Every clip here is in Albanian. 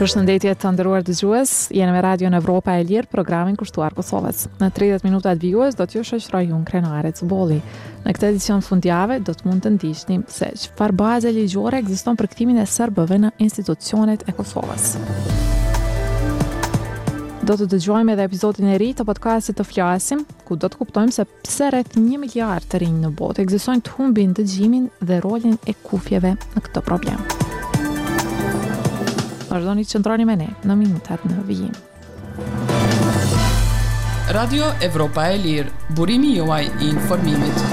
Përshëndetje të nderuar dëgjues, jeni me Radio në Evropa e Lirë, programin kushtuar Kosovës. Në 30 minuta të vijues do t'ju shoqëroj unë Krenare Cuboli. Në këtë edicion fundjavë do të mund të ndiqni se çfarë baze ligjore ekziston për kthimin e serbëve në institucionet e Kosovës. Do të dëgjojmë edhe episodin e ri të podcastit Të Flasim, ku do të kuptojmë se pse rreth 1 miliard të rinj në botë ekzistojnë të humbin dëgjimin dhe rolin e kufjeve në këtë problem. Vazhdoni të qëndroni me ne në minutat në vijim. Radio Evropa e Lirë, burimi juaj I informimit.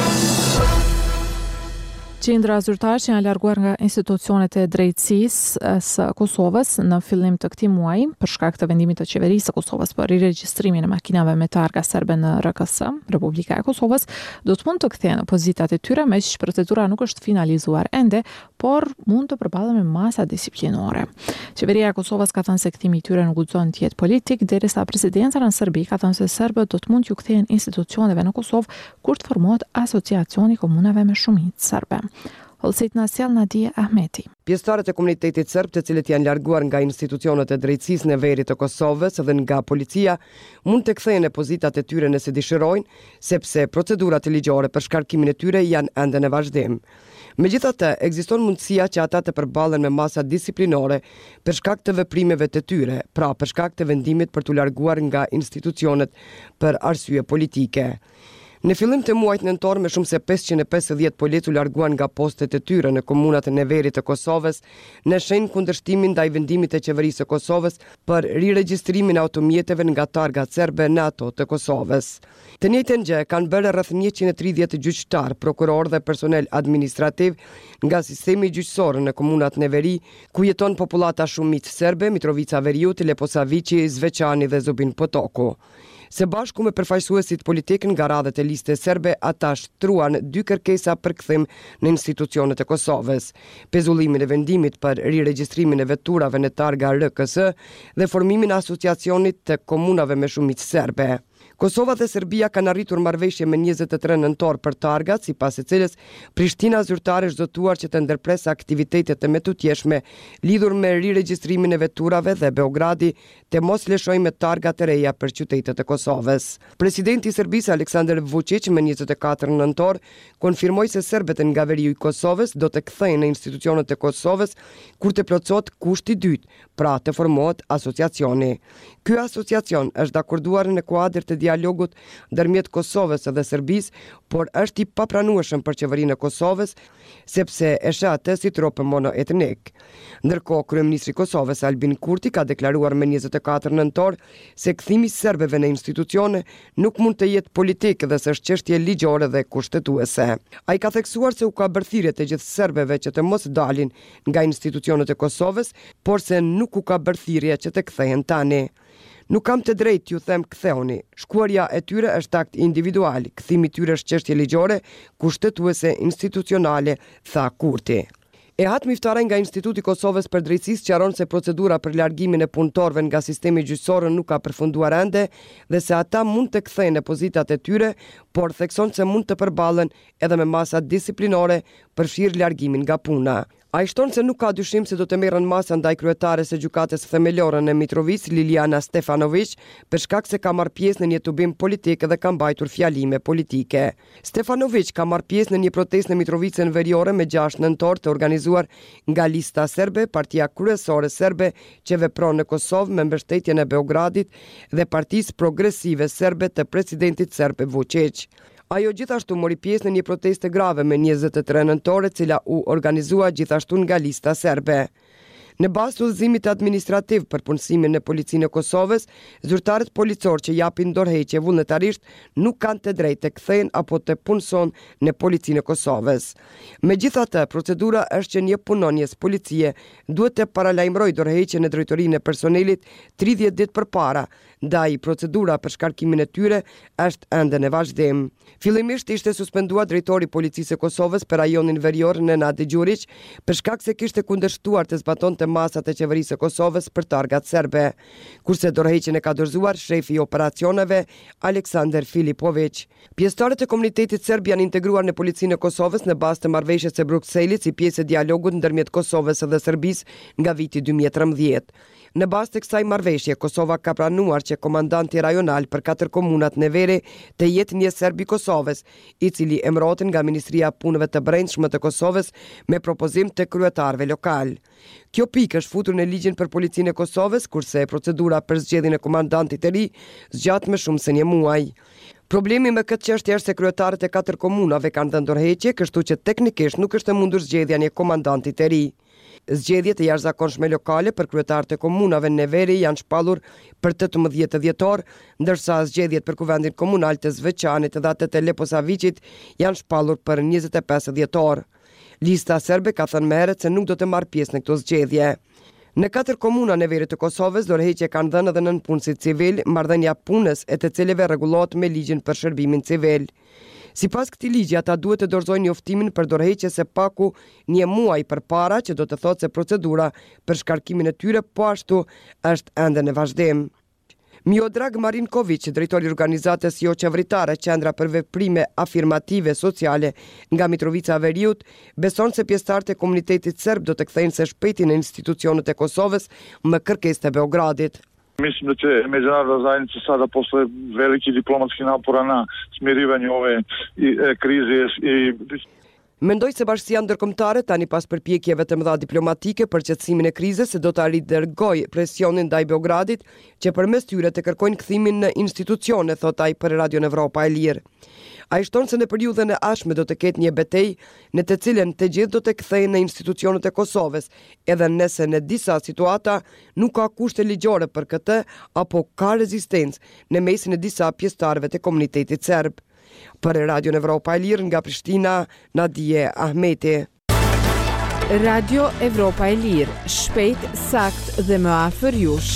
Qindra zyrtarë që janë larguar nga institucionet e drejtësisë së Kosovës në fillim të këtij muaji për shkak të vendimit të qeverisë së Kosovës për riregjistrimin e makinave me targa serbe në RKS, Republika e Kosovës, do të mund të kthehen pozitat e tyre, meqenëse procedura nuk është finalizuar ende, por mund të përballen me masa disiplinore. Qeveria e Kosovës ka thënë se kthimi I tyre nuk guxon të jetë politik, derisa presidenca në Serbi ka thënë se serbët do të mund t'ju kthehen institucioneve në Kosovë kur të formohet asociacioni komunave me shumicë serbe. Holsit na sjell Nadia Ahmeti. Pjesëtarët e komunitetit serb, të cilët janë larguar nga institucionet e drejtësisë në veri të Kosovës dhe nga policia, mund të kthehen në pozitat e tyre nëse dëshirojnë, sepse procedurat ligjore për shkarkimin e tyre janë ende në vazhdim. Megjithatë, ekziston mundësia që ata të përballen me masa disiplinore për shkak të veprimeve të tyre, pra për shkak të vendimit për t'u larguar nga institucionet për arsye politike. Në fillim të muajit nëntor, me shumë se 550 polic u larguan nga postet e tyre në komunat e neverit të Kosovës në shenjë kundërshtimin ndaj vendimit të qeverisë së Kosovës për riregjistrimin e automjeteve nga targat serbe në ato të Kosovës. Të njëjtën gjë kanë bërë rreth 130 gjyqtar, prokuror dhe personel administrativ nga sistemi gjyqësor në komunat neveri, ku jeton popullata shumicë serbe, Mitrovica Veriut, Leposavici, Zveçani dhe Zubin Potoku. Se bashku me përfaqësuesit politik nga radhët e listës serbe, ata shtruan 2 kërkesa për kthim në institucionet e Kosovës: pezullimin e vendimit për riregjistrimin e veturave në targa RKS dhe formimin e asociacionit të komunave me shumicë serbe. Kosova dhe Serbia kanë arritur marrëveshje me 23 nëntor për targat, sipas së cilës Prishtina zyrtare është zotuar që të ndërpresë aktivitete të metutjeshme lidhur me riregjistrimin e veturave dhe Beogradi të mos lëshojë me targa të reja për qytetet e Kosovës. Presidenti I Serbisë Aleksandar Vučić me 24 nëntor konfirmoi se serbët nga veriu I Kosovës do të kthehen në institucionet e Kosovës kur të plotësohet kushti I dytë, pra të formohet asociacioni. Ky asociacion është dakorduar në kuadër të dialogut ndërmjet Kosovës dhe Serbisë, por është I papranueshëm për qeverinë e Kosovës sepse e sheh atë si tropë monoetnik. Ndërkohë, kryeministri I Kosovës Albin Kurti ka deklaruar me 24 nëntor se kthimi I serbëve në institucione nuk mund të jetë politik dhe se është çështje ligjore dhe kushtetuese. Ai ka theksuar se u ka bërë thirrje të gjithë serbëve që të mos dalin nga institucionet e Kosovës, por se nuk u ka bërë thirrje që të kthehen tani. Nuk kam të drejtë t'ju them ktheuni. Shkuarja e tyre është akt individual, kthimi I tyre është çështje ligjore, kushtetuese, institucionale, tha Kurti. Ehat Miftare nga Instituti I Kosovës për Drejtësisë sqaron se procedura për largimin e punëtorëve nga sistemi gjyqësor nuk ka përfunduar ende dhe se ata mund të kthehen në pozitat e tyre, por thekson se mund të përballen edhe me masa disiplinore përfshirë largimin nga puna. Ai shton se nuk ka dyshim se do të merren masa ndaj kryetares së gjykatës themelore në Mitrovica, Liliana Stefanović, për shkak se ka marrë pjesë në një tubim politik dhe ka mbajtur fjalime politike. Stefanović ka marrë pjesë në një protestë në Mitrovicën veriore me 6 nëntor të organizuar nga Lista Serbe, partia kryesore serbe që vepron në Kosovë me mbështetjen e Beogradit dhe Partisë Progresive Serbe të presidentit serb Vučić. Ajo gjithashtu mori pjesë në një protestë grave me 23 nëntore, cila u organizua gjithashtu nga Lista Serbe. Në bazë të udhëzimit administrativ për punësimin në policinë e Kosovës, zyrtarët policor që japin dorëheqje vullnetarisht nuk kanë të drejtë të kthehen apo të punëson në policinë e Kosovës. Megjithatë, procedura është që një punonjës policie duhet të paralajmërojë dorëheqjen në drejtorinë e personelit 30 ditë përpara, ndaj procedura për shkarkimin e tyre është ende në vazhdim. Fillimisht ishte suspenduar drejtori i policisë së Kosovës për rajonin verior Nenad Gjurić për shkak se kishte kundërshtuar të zbatonte të masat e qeverisë së Kosovës për targat serbe, kurse dorëheqjen e ka dorëzuar shefi i operacioneve Aleksandar Filipović. Pjesëtarët e komunitetit serb janë integruar në policinë e Kosovës në bazë të marrëveshjes së Brukselit si pjesë e dialogut ndërmjet Kosovës dhe Serbisë nga viti 2013. Në bazë të kësaj marrëveshje, Kosova ka pranuar që komandanti rajonal për 4 komunat në veri të jetë një serb i Kosovës, i cili emërohet nga Ministria e Punëve të Brendshme të Kosovës me propozim të kryetarëve lokal. Kjo pikë është futur në ligjin për policinë e Kosovës, kurse procedura për zgjedhjen e komandantit të ri zgjat më shumë se një muaj. Problemi me këtë çështje është se kryetarët e 4 komunave kanë dhënë dorëheqje, kështu që teknikisht nuk është e mundur zgjedhja e një komandanti të ri. Zgjedhjet e jashtëzakonshme lokale për kryetarët e komunave në veri janë shpallur për 18 dhjetor, ndërsa zgjedhjet për kuvendin komunal të Zvečanit dhe atë të Leposaviçit janë shpallur për 25 dhjetor. Lista serbe ka thënë më herët se nuk do të marrë pjesë në këto zgjedhje. Në 4 komuna në veri të Kosovës, dorëheqje kanë dhënë edhe nënpunësit civil, marrëdhënia punës e të cilëve rregullohet me ligjin për shërbimin civil. Sipas këtij ligji, ata duhet të dorëzojnë njoftimin për dorëheqje së paku një muaj përpara, që do të thotë se procedura për shkarkimin e tyre po ashtu është ende në vazhdim. Miodrag Marinković, drejtori i organizatës jo qeveritare Qendra për Veprime Afirmative Sociale nga Mitrovica e Veriut, beson se pjesëtarët e komunitetit serb do të kthejnë së shpejti në institucionet e Kosovës me kërkesë të Beogradit. Mislim da će međunarodna zajednica sada posle velikih diplomatskih napora na smirivanju ove krize i Mendoj se bashkësia ndërkombëtare tani pas përpjekjeve të mëdha diplomatike për qetësimin e krizës do ta ridërgojë presionin ndaj Beogradit, që përmes tyre të kërkojnë kthimin në institucione, thot ai për Radio Evropa e Lirë. Ai shton se në periudhën e ardhshme do të ketë një betejë në të cilën të gjithë do të kthehen në institucionet e Kosovës, edhe nëse në disa situata nuk ka kushte ligjore për këtë apo ka rezistencë në mesin e disa pjesëtarëve të komunitetit serb. Për Radio Evropa e Lirë nga Prishtina, Nadije Ahmeti. Radio Evropa e Lirë, shpejt, sakt dhe më afër jush.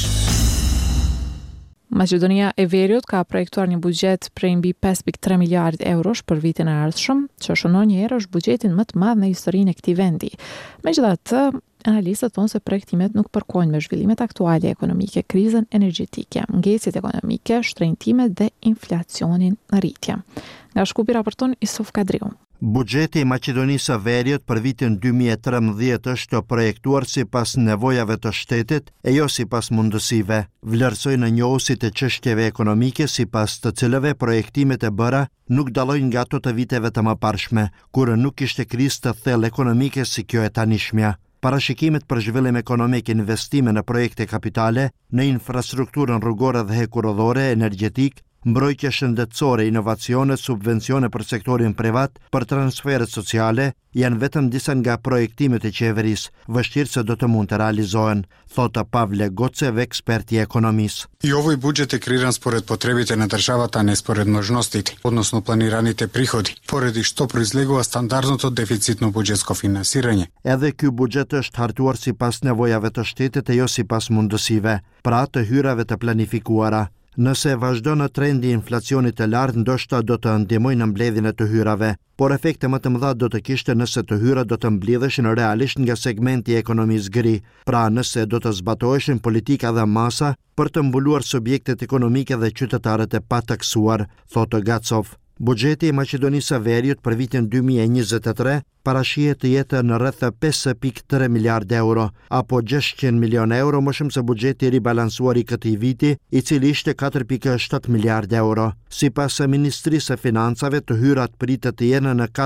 Maqedonia e Veriut ka projektuar një buxhet prej mbi 5.3 miliardë eurosh për vitin e ardhshëm, që shënon një herë është buxhetin më të madh në historinë e këtij vendi. Megjithatë, analistët thonë se projektimet nuk përkojnë me zhvillimet aktuale ekonomike, krizën energjetike, ngecjet ekonomike, shtrenjtimet dhe inflacionin në rritje. Nga Shkupi raporton Isuf Kadriu. Buxheti i Maqedonisë së Veriut për vitin 2013 është projektuar sipas nevojave të shtetit e jo sipas mundësive. Vlerësojnë njohuesit e çështjeve ekonomike sipas të cilëve projektimet e bëra nuk dallojnë nga ato të viteve të mëparshme, kur nuk kishte krizë të thellë ekonomike si kjo e tanishmja. Parashikimet për zhvillim ekonomik, investime në projekte kapitale, në infrastrukturën rrugore dhe hekurudhore, energjetik, mbrojtje shëndetësore, inovacione, subvencione për sektorin privat, për transferet sociale, janë vetëm disa nga projektimet e qeverisë, vështirë se do të mund të realizohen, thotë Pavle Gocev, ekspert i ekonomisë. I ovoj budžet je kreiran spored potrebite na državata, ne spored možnostите, odnosno planiraните prihodi, pоради što proizlegува стандартното дефицитно buxhetsko finansiranje. Edhe ky buxhet është hartuar sipas nevojave të shtetit e jo sipas mundësive, pra të hyrave të planifikuara. Nëse vazhdon në trendi i inflacionit të lartë, ndoshta do të ndihmojë në mbledhjen e të hyrave, por efekte më të mëdha do të kishte nëse të hyrat do të mblidheshin realisht nga segmenti i ekonomisë gri, pra nëse do të zbatoheshin politika dhe masa për të mbuluar subjektet ekonomike dhe qytetarët e pataksuar, thotë Gacov. Buxheti i Maqedonisë së Veriut për vitin 2023 parashihet të jetë në rreth 5.3 miliardë euro, apo 600 milionë euro më shumë se buxheti i ribalansuar i këtij viti, i cili ishte 4.7 miliardë euro. Sipas Ministrisë së Financave, të hyrat pritet të jenë në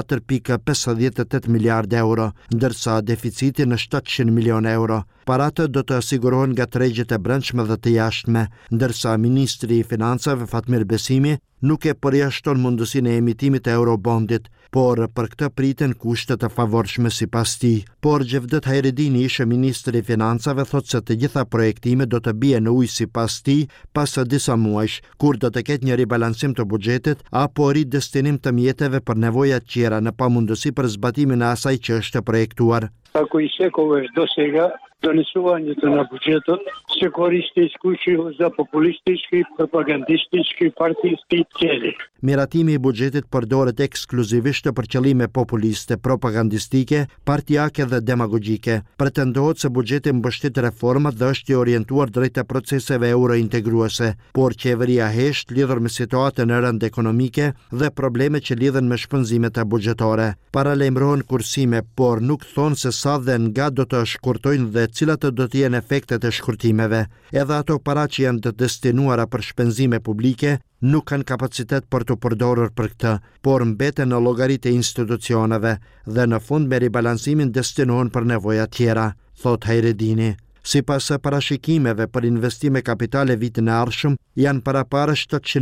4.58 miliardë euro, ndërsa deficiti në 700 milionë euro. Paratë do të sigurohen nga tregjet e brendshme dhe të jashtme, ndërsa Ministri i Financave Fatmir Besimi nuk e përjashton mundësinë e emitimit të eurobondit, por për këtë priten kushte të favorshme sipas tij. Por Gjevdet Hajredini, ishte ministri i Financave, thotë se të gjitha projektimet do të bien në ujë sipas tij pas disa muajsh, kur do të ketë një ribalancim të buxhetit apo ridestinim të mjeteve për nevojat tjera në pamundësi për zbatimin e asaj që është projektuar. Ako i shekove do сега, донесувањето на буџетот се користи исклучиво за популистички, пропагандистички, партиски цели. Miratimi I buxhetit përdoret ekskluzivisht për qëllime populiste, propagandistike, partijake dhe demagogjike. Pretendohet se buxheti mbështet reformat dhe është I orientuar drejt e proceseve eurointegruese, por qeveria hesht lidhur me situatën e rënd ekonomike dhe probleme që lidhen me shpenzimet e buxhetare. Paralajmërohen kursime, por nuk thonë se sa dhe nga do të shkurtojnë dhe cilat do të jenë efektet e shkurtimeve. Edhe ato para që janë të destinuara për shpenzime publike nuk kanë kapacitet për të përdorur për këtë, por mbeten në llogaritë e institucioneve dhe në fund me ribalansimin destinohen për nevoja tjera, thot Hajredini. Sipas parashikimeve për investime kapitale vitin e ardhshëm, janë parapara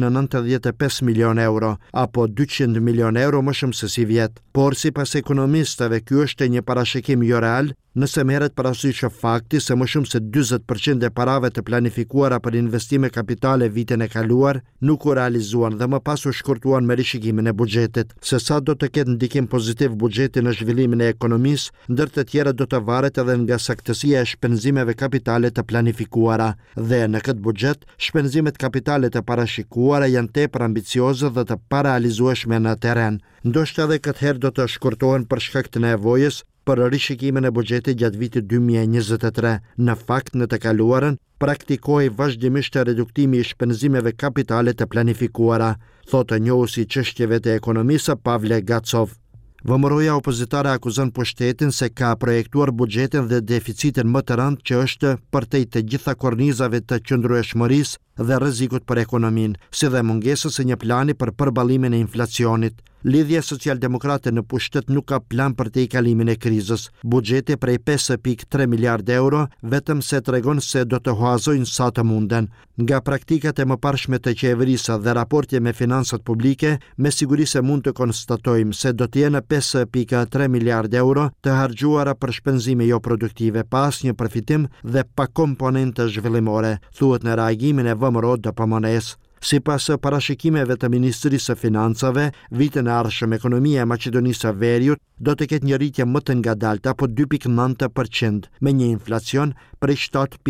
795 milion euro, apo 200 milion euro më shumë se si vjet. Por sipas ekonomistëve, ky është një parashikim jo real, nëse merret parasysh fakti se më shumë se 40% e parave të planifikuara për investime kapitale vitin e kaluar nuk u realizuan dhe më pas u shkurtuan me rishikimin e buxhetit. Se sa do të ketë ndikim pozitiv buxheti në zhvillimin e ekonomisë, ndër të tjera do të varet edhe nga saktësia e shpenzimeve kapitale të planifikuara. Dhe në këtë buxhet, shpenzimet kapitale të parashikuara janë tepër ambicioze dhe të parealizueshme në terren. Ndoshta edhe këtë herë do të shkurtohen për shkak të nevojës për rishikimin e buxhetit gjatë vitit 2023. Në fakt, në të kaluarën, praktikohej vazhdimisht reduktimi I shpenzimeve kapitale të planifikuara, thotë njohuesi I çështjeve të ekonomisë Pavle Gacov. Vëmëroja opozitare akuzon pushtetin se ka projektuar buxhetin dhe deficitin më të rënd që është përtej të gjitha kornizave të qëndrueshmërisë dhe rrezikut për ekonominë, si dhe mungesës së një plani për përballimin e inflacionit. Lidhja socialdemokrate në pushtet nuk ka plan për të kalimin e krizës. Buxheti prej 5.3 miliard euro vetëm se tregon se do të huazojnë sa të munden. Nga praktikat e mëparshme të qeverisë dhe raportje me finansat publike, me siguri se mund të konstatojmë se do të jenë 5.3 miliard euro të harxhuara për shpenzime jo produktive, pas një përfitim dhe pa komponente zhvillimore, thuhet në reagimin e vëmëror DPMNE-s. Sipas parashikimeve të Ministrisë së Financave, vitin e ardhshëm ekonomia e Maqedonisë së Veriut do të ketë një rritje më të ngadaltë apo 2.9%, me një inflacion prej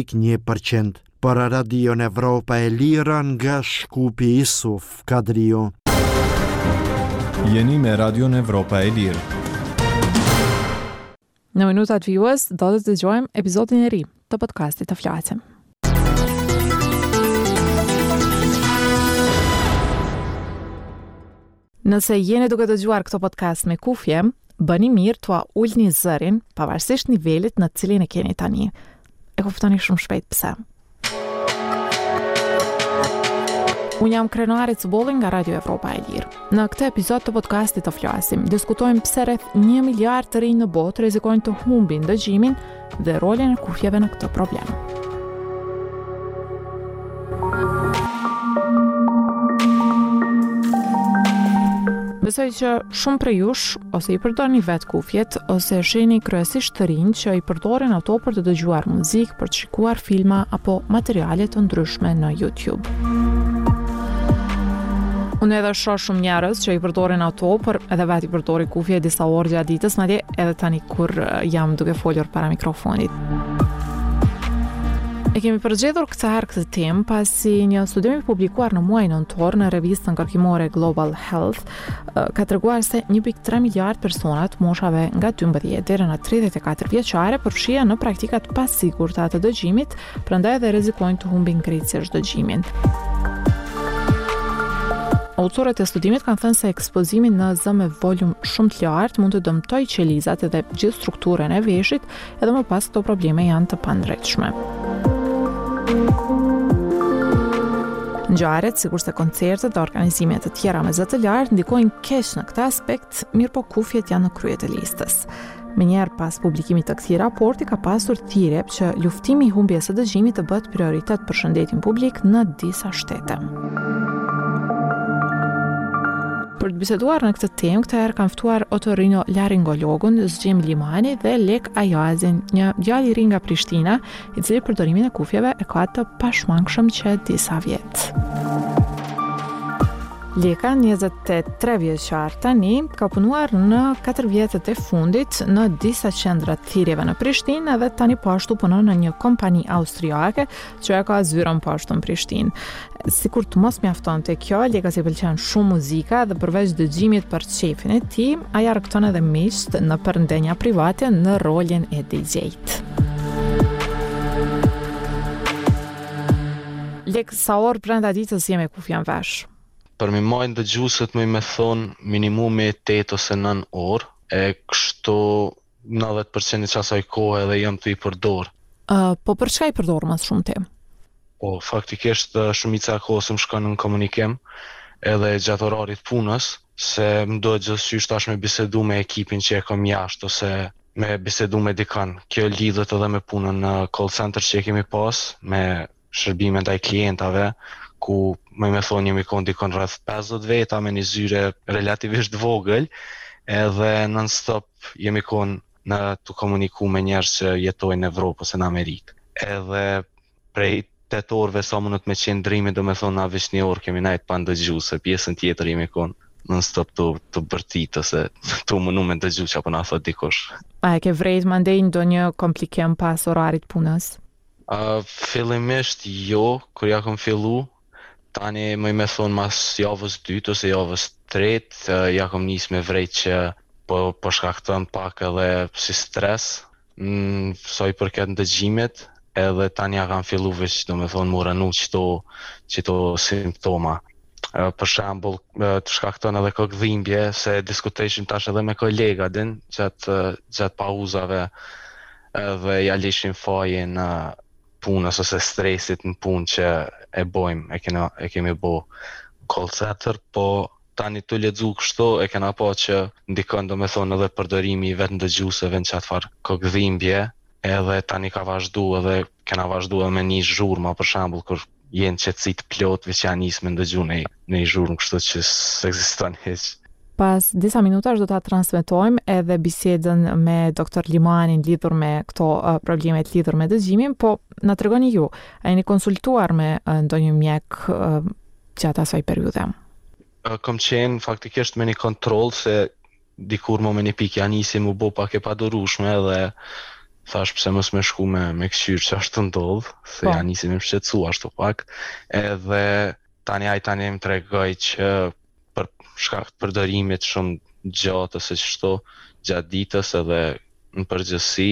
7.1%. Për Radion Evropa e Lira nga Shkupi Isuf Kadriu. Jeni me Radion Evropa e Lirë. Në minutat vijues do të dëgjojmë episodin e ri të podcastit të Flasim. Nëse jeni duke dëgjuar këtë podcast me kufje, bëni mirë t'ua ulni zërin pavarësisht nivelit në cilin e keni tani. E kuptoni shumë shpejt pse. Unë jam Krenari Cibulli nga Radio Evropa e Lirë. Në këtë epizod të podcastit të Flasim, diskutojmë pse rreth 1 miliard të rinj në botë rrezikojnë të humbin dëgjimin dhe rolin e kufjeve në këtë problem. Besoj që shumë prej jush ose I përdorni vetë kufjet ose shihni kryesisht të rinj që I përdoren ato për të dëgjuar muzikë, për të shikuar filma apo materiale të ndryshme në YouTube. Unë edhe shoh shumë njerëz që I përdoren ato, por edhe vetë I përdori kufje disa orë gjatë ditës, madje edhe tani kur jam duke folur para mikrofonit. E kemi përgjedhur këtë temë pasi një studim I publikuar në muajin nëntor në revistën kërkimore Global Health ka treguar se 1.3 miliard personat moshave nga 12 deri në 34 vjeçare përfshihen në praktikat pasigurta të dëgjimit, prandaj edhe rrezikojnë të humbin krejtësisht dëgjimin. Autorët e studimit kanë thënë se ekspozimi në zë me volum shumë të lartë mund të dëmtojë qelizat edhe gjithë strukturën e veshit, edhe më pas këto probleme janë të pandrejtshme. Ngjarjet, sikurse koncertet dhe organizimet të tjera me zë të lartë ndikojnë keq në këtë aspekt, mirë po kufjet janë në krye të listës. Menjëherë pas publikimit të këtij raporti ka pasur thirrje që luftimi I humbjes së dëgjimit të bëhet prioritet për shëndetin publik në disa shtete. Për të biseduar në këtë temë, këtë herë kam ftuar otorinolaringologun Zgjim Limani dhe Lek Ajazin, një djalë I ri nga Prishtina, I cili përdorimin e kufjeve e ka të pashmangshëm që disa vjet. Leka, 23 vjeçar tani, ka punuar në 4 vjetët e fundit në disa qendra të thirrjeve në Prishtinë dhe tani po ashtu punon në një kompani austriake që ka zyrën po ashtu në Prishtinë. Sikur të mos mjaftonte kjo, Lekës i pëlqen shumë muzika dhe përveç dëgjimit për qefin e tij, ai argëton edhe miqt në përndenja private në rolin e DJ-t. Lek, sa orë brenda ditës jemi kufjen vesh? Për mi majnë dëgjusët me thonë minimumi 8 ose 9 orë, e kështu 90% i qasaj kohë edhe jam të i përdor. Po për çka i përdor më shumë ti? Po, faktikisht shumica e kohës më shkon në komunikim, edhe gjatë orarit punës, se më do gjithësisht tash me bisedu me ekipin që e kam jashtë, ose me bisedu me dikan. Kjo lidhet edhe me punën në call center që e kemi pas, me shërbime ndaj klientave, ku me thonë jemi konë dikon rreth 50 veta me një zyre relativisht vogël, edhe non-stop jemi konë në të komuniku me njerëz që jetojnë në Evropë ose në Amerikë. Edhe prej 8 orëve sa mundet me qenë drimi, do me thonë na veç një orë kemi najtë pa ndëgju, se pjesën tjetër jemi konë non-stop të bërtit ose të mënu me ndëgju që apo na thot dikush. A e ke vrejt mandej ndonjë komplikim pas orarit punës? Fillimisht jo, kur ja kom fillu, tani me thonë mas javës 2 ose javës 3, ja kom nis me vrejt që po shkakton pak edhe si stres, sa i përket ndëgjimit, edhe tani ja kam fillu veç, do me thonë, mu rënu qëto simptoma. Për shembull, të shkakton edhe kokëdhimbje, se diskuteshim tash edhe me kolega din, gjatë pauzave, edhe ja lishim fajin punës ose stresit në punë që e bojmë, e kemi bo call center, po tani të lexu kështu e kena pa që ndikon do me thonë edhe përdorimi i vetë ndëgjuseve në qatë farë kokëdhimbje, edhe tani ka vazhdu edhe kena vazhdu edhe me një zhurma për shembull kur jenë qetësit plot, veç janë nis me ndëgju në një zhurmë kështu që s'ekziston hiç. Pas disa minutash do ta transmetojmë edhe bisedën me doktor Limanin lidhur me këto problemet lidhur me dëgjimin, po na tregoni ju, a jeni konsultuar me ndonjë mjek gjatë asaj periudhe? Kam qenë faktikisht me një kontroll, se dikur më me një pikë ja nisi mu bo pak e padurueshme edhe thash pse mos me shku me këshyr që ashtu ndodh, se ja nisi me shqetësu ashtu pak, edhe tani më tregoj që për shkak të përdorimit shumë gjatë ose çdo gjatë ditës edhe në përgjithësi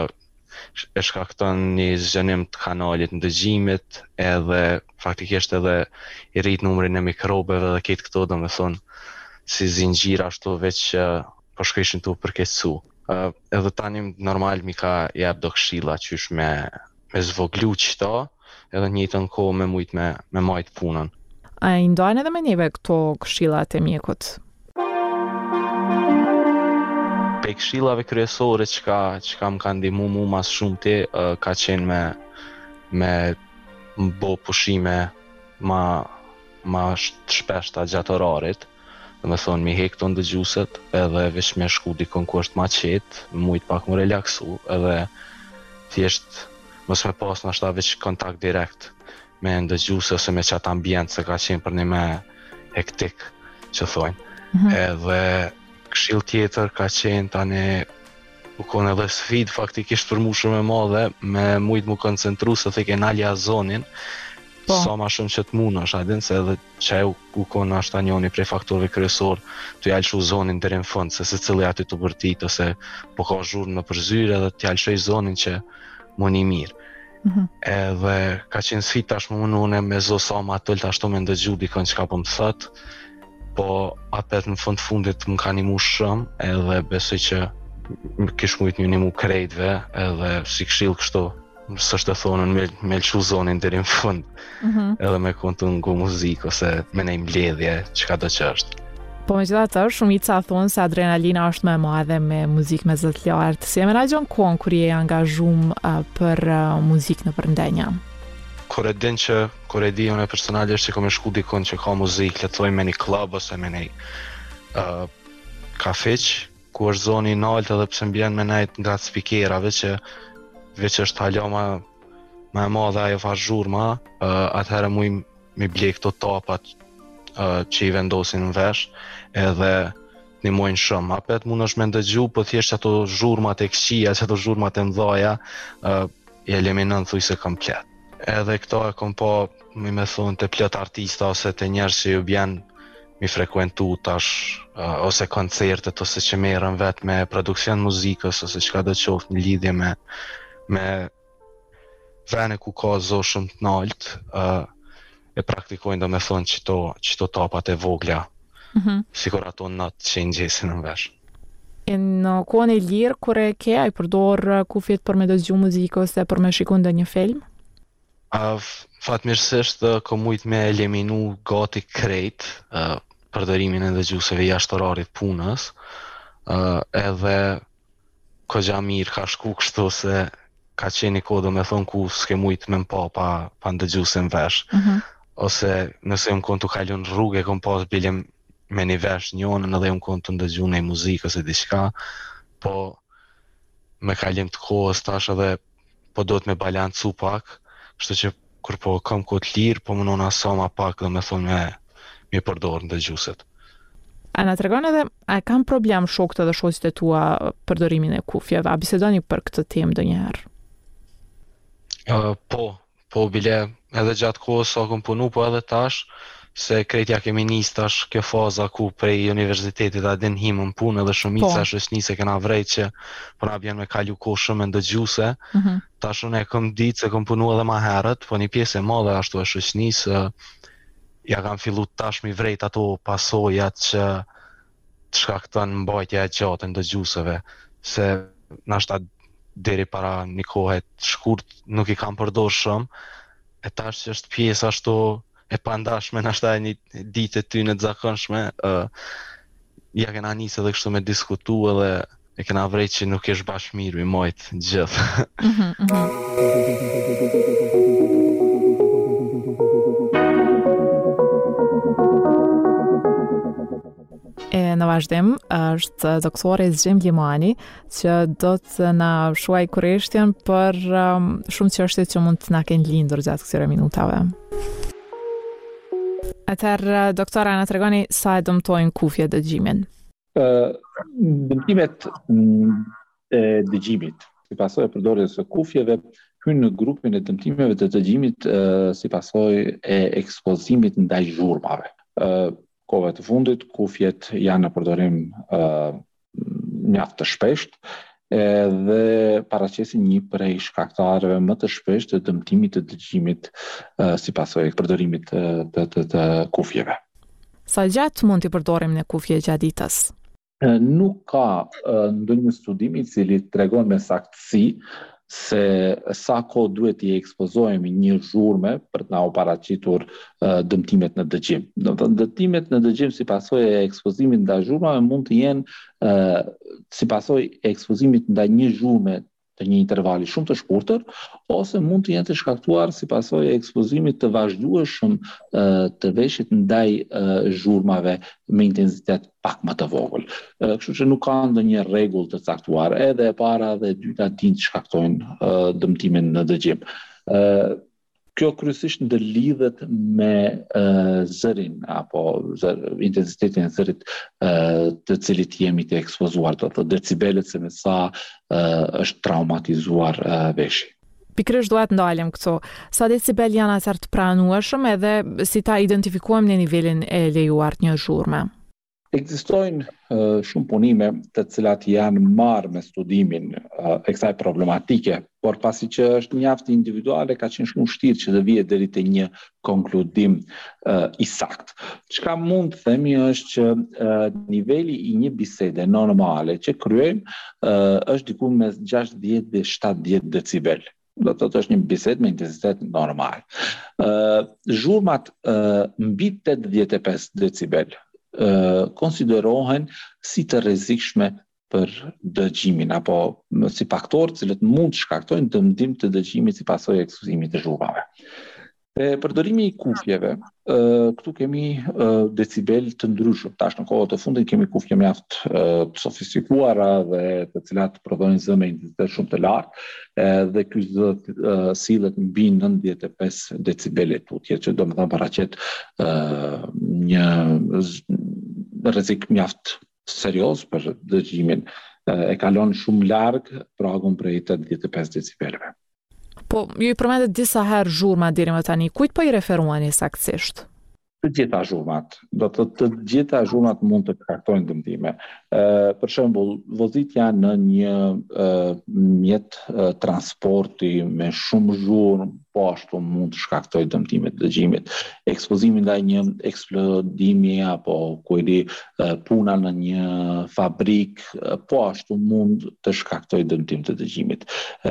e shkakton një zgjenim të kanalit ndëgjimit, edhe faktikisht edhe i rrit numrin e mikrobeve dhe këtë këto do me thonë si zinxhir ashtu veç që po shkrishin tu përkeqësu. Edhe tani normal mi ka jep do këshilla qysh me zvoglu qëta, edhe njëjtën kohë me mujt me majt punën. A i ndojnë edhe me njeve këto këshillat e mjekut? Pe këshillave kryesore që më kanë ndihmu mu mas shumë ti, ka qenë me bo pushime ma shpeshta gjatë orarit, dhe me thonë mi hek të ndëgjuset, edhe veç me shku dikon ku është ma qetë, mujt pak më relaksu, edhe thjesht mos me pas në ashta veç kontakt direkt me ndëgjuse ose me qatë ambient, se ka qenë për një me hektik, që thojnë. Edhe këshill tjetër ka qenë tani u konë edhe sfid faktikisht për mu shumë e madhe, me mujt mu koncentru se thike nalja zonin, sa ma shumë që të mund është adin, se edhe që u konë ashta njoni prej faktorëve kryesor të jalëshu zonin deri në fund, se cili aty të bërtit, ose po ka zhurmë në përzyre dhe të jalëshoj zonin që mu një mirë. Edhe ka qenë sfit tash më une me zosa ma tëllë ashtu me ndëgju dikon që ka po më thët, po apet në fundit më ka një mu shumë, edhe besoj që kish mujt një mu krejtve, edhe si këshill kështu, së shtë thonën me lëshu zonin deri në fund, edhe me kontu ngu muzikë ose me nej mbledhje që ka do që është. Po me gjitha tërë, shumica thonë se adrenalina është më e madhe me muzikë me zët lartë. Si e menagjon kohën kur je angazhum për muzikë në përndenja? Kur e di unë personalisht që kom e shku dikon që ka muzikë, letoj me një klub ose me një kafiq, ku është zoni naltë edhe pse mbjen me nejt nga spikerave që veç është halja ma e madhe ajo fa zhurma, atëherë muj mi ble këto tapat që i vendosin në vesh, edhe ndihmojnë shumë. Apet mund është me ndëgju, po thjesht ato zhurmat e këqija, ato zhurmat e mëdhaja, i eliminën thujse komplet. Edhe këto e kom po, me thonë, të plot artista ose të njerëz që ju bjen mi frekuentu tash, ose koncertet, ose që merren vetë me produksion muzikës, ose çka do të qoftë në lidhje me vene ku ka zo shumë të nalt, e praktikojnë do me thonë qito tapat e vogla, sikur ato natë që i ngjesin në vesh. Në kohën e lirë, kur e ke, ai përdor kufjet për me dëgju muzikë ose për me shiku ndonjë film? Fatmirësisht kom mujt me eliminu gati krejt përdorimin e dëgjuseve jashtë orarit punës, edhe kogja mirë ka shku kështu se ka qenë një kohë do me thonë ku s'ke mujt me m'pa pa ndëgjuse në vesh. Ose nëse më konë të kalun rrugë, kom pas bilim me një vesh njonën edhe më konë të ndëgju në muzikë ose diçka, po me kalim të kohës tash edhe po do të me balancu pak, kështu që kur po kam kohë të lirë, po më nona sa ma pak dhe me thonë me përdorë ndëgjuset. A na tregon edhe, a kam problem shokët edhe shoqët e tua përdorimin e kufjeve? A bisedoni për këtë temë ndonjëherë? Po bile edhe gjatë kohës sa kom punu, po edhe tash, se kretja kemi nis tash kjo faza ku prej universitetit a din himën punë edhe shumica shoqënisë kena vrejt që po na bjen me kalu kohë shumë ndëgjuse. Tash unë e kam ditë se kom punu edhe ma herët, po një pjesë e madhe ashtu e shoqënisë ja kam fillu tash mi vrejt ato pasojat që të shkakton mbajtja e gjatë ndëgjuseve, se nashta deri para një kohë të shkurt nuk i kam përdor shumë, e tash që është pjesë ashtu e pandashme, nashta e një ditë e tyne të zakonshme, ja kena nisë edhe kështu me diskutu edhe e kena vrejt që nuk ish bashkë mirë i mojtë gjithë. Në vazhdim është doktore Zgjim Limani që do të na shuaj kurreshtjen për shumë çështje që mund të na kenë lindur gjatë këtyre minutave. Atëherë, doktora, na tregoni sa e dëmtojnë kufjet dëgjimin? Dëmtimet e dëgjimit, si pasojë e përdorjes së kufjeve, hynë në grupin e dëmtimeve të dëgjimit si pasojë e ekspozimit ndaj zhurmave. Kohëve të fundit, kufjet janë në përdorim mjaft të shpesht dhe paraqesin një prej shkaktarëve më të shpesht të dëmtimit të dëgjimit si pasojë e përdorimit të kufjeve. Sa gjatë mund të përdorim në kufje gjatë ditës? Nuk ka ndonjë studim i cili tregon me saktësi se sa kohë duhet i ekspozohemi një zhurme për të na u paraqitur dëmtimet në dëgjim. Dëmtimet në dëgjim si pasojë e ekspozimit ndaj zhurmave mund të jenë si pasojë e ekspozimit ndaj një zhurme të një intervali shumë të shkurtër, ose mund të jenë të shkaktuar si pasojë e ekspozimit të vazhdueshëm të veshit ndaj zhurmave me intensitet pak më të vogël. Kështu që nuk ka ndonjë rregull të caktuar, edhe e para dhe e dyta din të shkaktojnë dëmtimin në dëgjim. Kjo kryesisht ndërlidhet me zërin apo intensitetin e zërit të cilit jemi të ekspozuar, të decibelet se me sa është traumatizuar veshi. Pikërisht duhet ndalim këto. Sa decibel janë atëherë të pranueshëm edhe si ta identifikojmë në nivelin e lejuar të një zhurme? Ekzistojnë shumë punime të cilat janë marrë me studimin e kësaj problematike, por pasi që është mjaft individuale, ka qenë shumë vështirë që të vihet deri te një konkludim i saktë. Çka mund të themi është që niveli i një bisede normale që kryejmë është diku mes 60 dhe 70 decibel. Do të thotë është një bisedë me intensitet normal. Zhurmat mbi 85 decibel konsiderohen si të rrezikshme për dëgjimin apo si faktorë cilët mund të shkaktojnë dëmtim të dëgjimit si pasojë e ekspozimit të zhurmave. Përdorimi i kufjeve, këtu kemi decibel të ndryshëm. Tash në kohët e fundit kemi kufje mjaft të sofistikuara dhe të cilat prodhojnë zë me intensitet shumë të lartë, dhe ky zë sillet mbi 95 decibel e tutje, që do të thonë paraqet një rrezik mjaft serioz për dëgjimin. E kalon shumë larg pragun prej 85 decibelëve. Po, ju I përmendet disa herë zhurma deri më tani. Kujt po I referuani saktësisht? Të gjitha zhurmat. Do të gjitha zhurmat mund të shkaktojnë dëmtime. Për shembull, vozitja në një mjet transporti me shumë zhurmë, po ashtu mund të shkaktojë dëmtime të dëgjimit. Ekspozimi ndaj një eksplodimi apo puna në një fabrik, po ashtu mund të shkaktojë dëmtim të dëgjimit.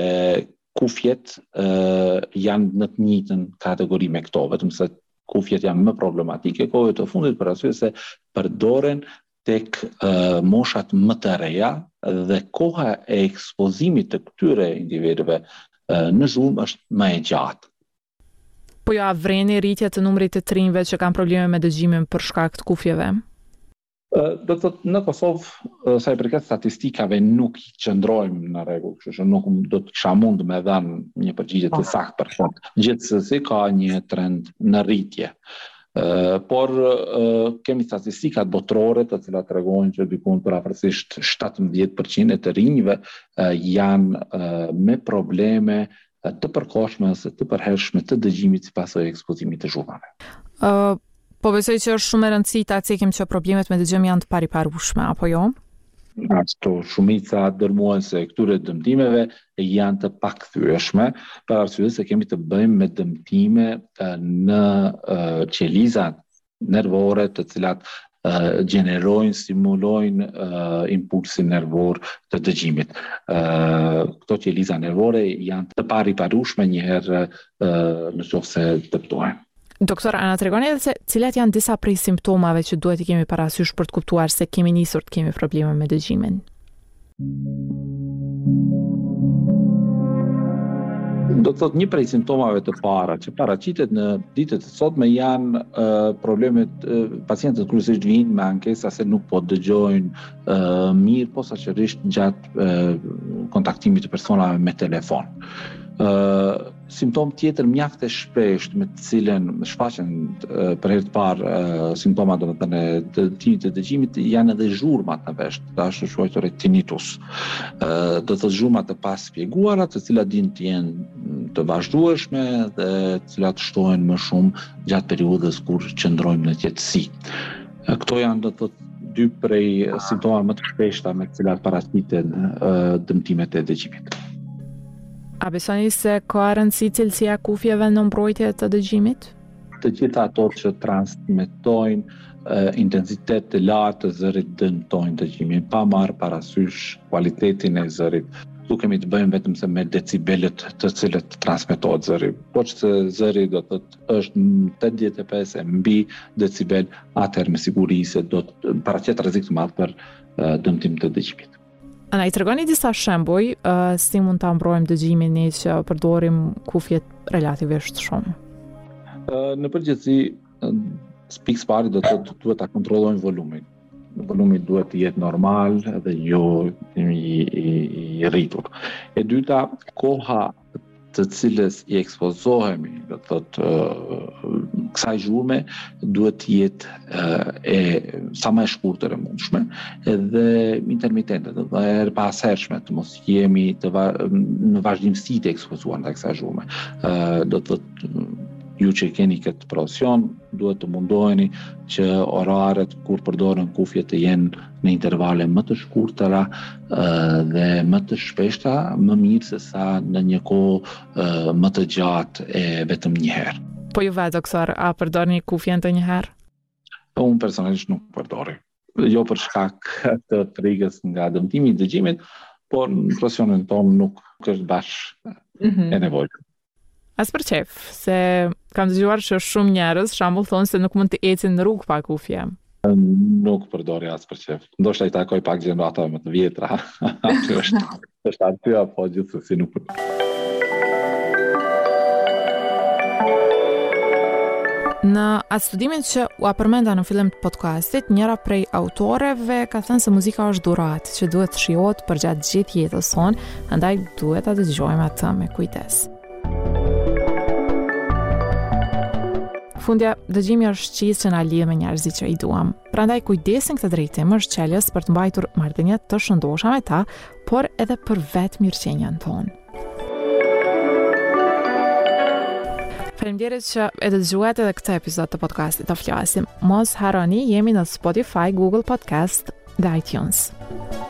Kufjet janë në të njëjtën kategori me këto, vetëm se kufjet janë më problematike kohët të fundit për arsye se përdoren tek moshat më të reja dhe koha e ekspozimit të këtyre individëve në zhurmë është më e gjatë. Po ja vreni rritje të numrit të trinjve që kanë probleme me dëgjimin për shkak të kufjeve? Do të thotë në Kosovë, sa I përket statistikave, nuk I qëndrojmë në rregull, kështu që nuk do të kisha mund me dhënë një përgjigje të saktë për fond. Gjithsesi ka një trend në rritje. Por kemi statistikat botërore të cilat tregojnë që diku përafërsisht 17% e të rinjve janë me probleme të përkohshme ose të përhershme të dëgjimit si pasojë e ekspozimit të zhurmave. Po besoj që është shumë e rëndësishme ta cekim që problemet me dëgjim janë të pariparueshme, apo jo? Ashtu, shumica dërmuese e këtyre dëmtimeve janë të pakthyeshme, për arsye se kemi të bëjmë me dëmtime në qelizat nervore të cilat gjenerojnë, stimulojnë impulsin nervor të dëgjimit. Këto qeliza nervore janë të pariparueshme njëherë nëse dëmtohen. Doktor, a na tregoni edhe se cilat janë disa prej simptomave që duhet I kemi parasysh për të kuptuar se kemi nisur të kemi probleme me dëgjimin? Do të thotë një prej simptomave të para që paraqitet në ditët e sotme janë problemet pacientët kryesisht vinë me ankesa se nuk po dëgjojnë mirë posaçërisht gjatë kontaktimit të personave me telefon. Simptom tjetër mjaft e shpeshtë me të cilën shfaqen për herë të parë simptomat domethënë të dëgjimit janë edhe zhurmat në vesh, është quajtur tinnitus. Do të thotë zhurma të paspjeguara, të cilat dinë të jenë të vazhdueshme dhe të cilat shtohen më shumë gjatë periudhës kur qëndrojmë në qetësi. Këto janë do të thotë dy prej simptomave më të shpeshta me të cilat paraqiten dëmtimet e dëgjimit. A besoni se ka rëndësi cilësia e kufjeve në mbrojtje të dëgjimit? Të gjitha ato që transmetojnë intensitet të lartë të zërit dëmtojnë dëgjimin, pa marrë parasysh kualitetin e zërit. Këtu kemi të bëjmë vetëm se me decibelet të cilët transmetohet zëri. Po që zëri do të është 85 e mbi decibel, atëherë me siguri se do të paraqet rrezik të madh për dëmtim të dëgjimit. A na I tregoni disa shembuj si mund ta mbrojmë dëgjimin ne që përdorim kufjet relativisht shumë? Në përgjithësi, pikë pari do të duhet ta kontrollojmë volumin. Volumi duhet të jetë normal dhe jo I rritur. E dyta, koha të cilës I ekspozohemi, do të thotë kësaj zhurme duhet të jetë sa më e shkurtër e mundshme edhe intermitente, do të thotë pahershme, të mos jemi në vazhdimsi të ekspozuar ndaj kësaj zhurme. Do të thotë ju që keni këtë profesion, duhet të mundoheni që oraret kur përdoren kufjet të jenë në intervale më të shkurtëra dhe më të shpeshta, më mirë se sa në një kohë më të gjatë e vetëm një herë. Po ju vetë, doktor, a përdorni kufjen të një herë? Unë personalisht nuk përdori. Jo për shkak të frikës nga dëmtimi I dëgjimit, por në profesionin tonë nuk është bashkë e nevojshme. As për qef, se kam dëgjuar që shumë njerëz, shembull thonë se nuk mund të ecin në rrugë pa kufje. Nuk përdori as për qef. Ndoshta I takoj pak gjeneratave më të vjetra. Është arsyeja, po gjithsesi nuk përdori. Në atë studimin që u përmenda në fillim të podcastit, njëra prej autoreve ka thënë se muzika është dhuratë që duhet shijohet për gjatë gjithë jetës sonë, andaj duhet ta dëgjojmë atë me kujdes. Fundja, dëgjimi është qisë që na lidh me njerëzit që i duam. Prandaj kujdesin këtë drejtim është qeljes për të mbajtur marrëdhënie të shëndoshta me ta, por edhe për vetë mirëqenien tonë. Faleminderit që e dëgjuat edhe këtë episod të podcastit të flasim. Mos harroni, jemi në Spotify, Google Podcast dhe iTunes.